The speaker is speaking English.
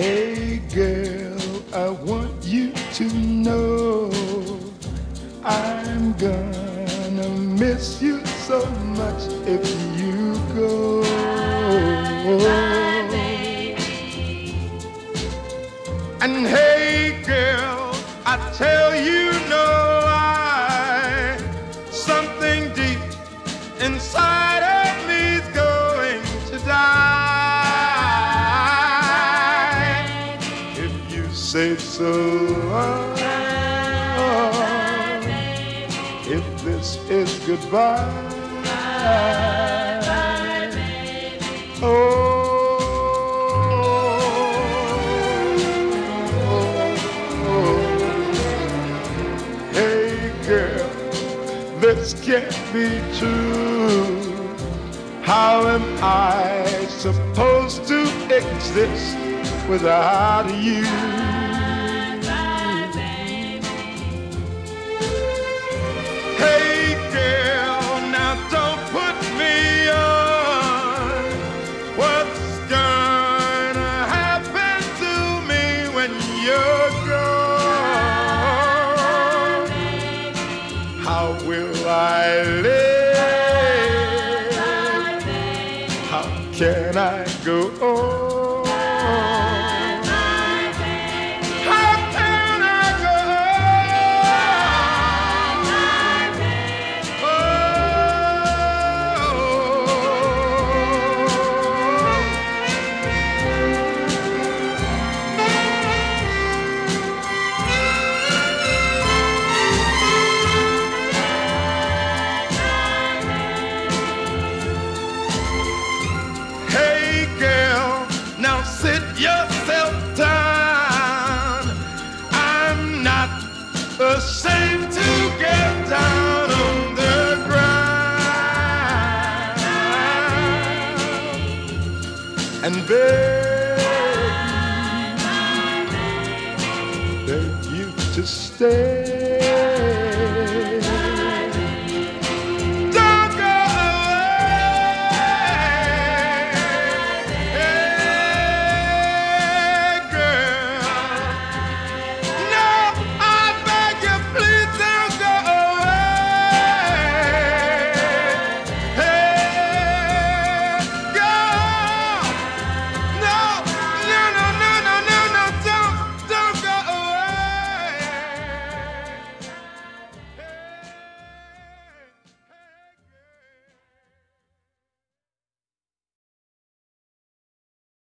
Hey girl, I want you to know I'm gonna miss you so much if you go. Bye, baby. And hey girl, I tell you no lie, something deep inside of me's going to die. If you say so, if this is goodbye, oh. Girl, this can't be true. How am I supposed to exist without you? Hey girl, now don't put me on. What's gonna happen to me when you're gone? How will I live? How can I go on? How can I go on? Hey girl, now sit yourself down. I'm not ashamed to get down on the ground and beg you to stay.